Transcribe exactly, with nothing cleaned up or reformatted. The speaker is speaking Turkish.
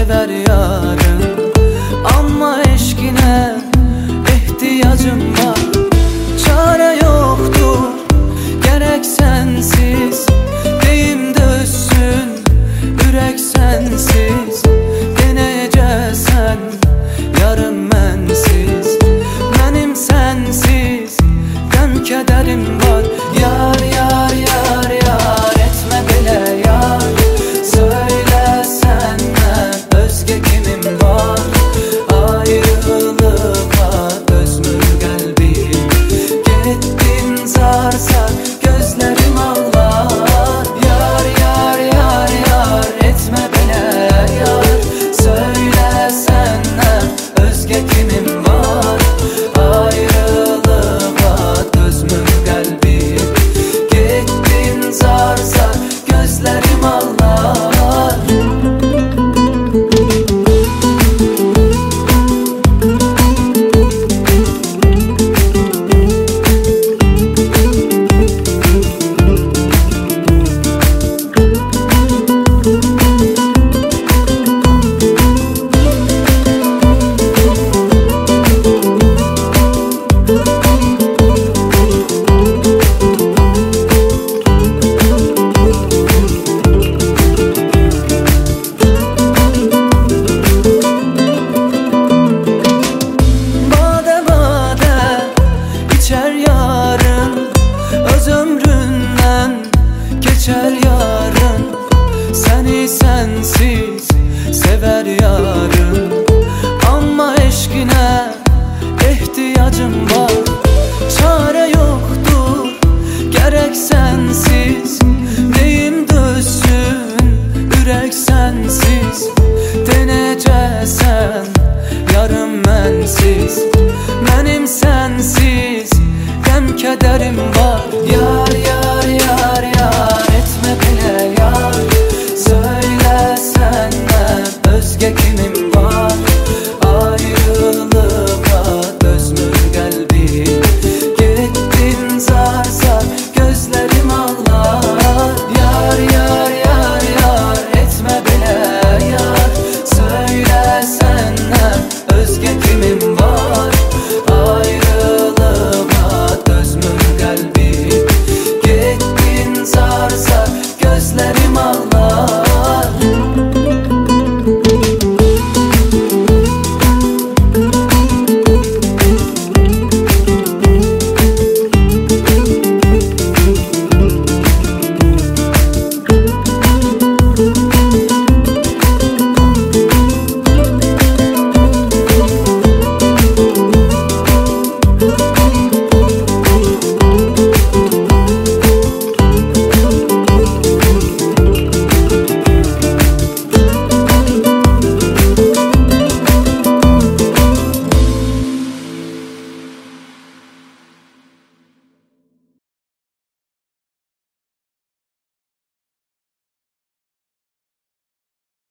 sever yarım. Ama eşkine ihtiyacım var. Çare yoktur gerek sensiz. Deyim dözsün ürek sensiz. Deneyeceksen yarım mensiz. Benim sensiz gəm kederim var. Yar yar yar yar etme bile yar. Söyle senden özge kimim var. Ayrılığa özmür kalbim. Gittin zarsak gözlerim ağlar. Yar yar yar yar etme bile yar. Söyle senden özge kimim var. Ayrılığa özmür kalbim. Gittin zarsak gözlerim ağlar. Geçer yarın seni sensiz sever yarın. Ama eşkine ihtiyacım var. Çare yoktur gerek sensiz. Deyim dözsün ürek sensiz. Deneyeceksen yarım mensiz. Benim sensiz gəm kederim var. Yar yar yar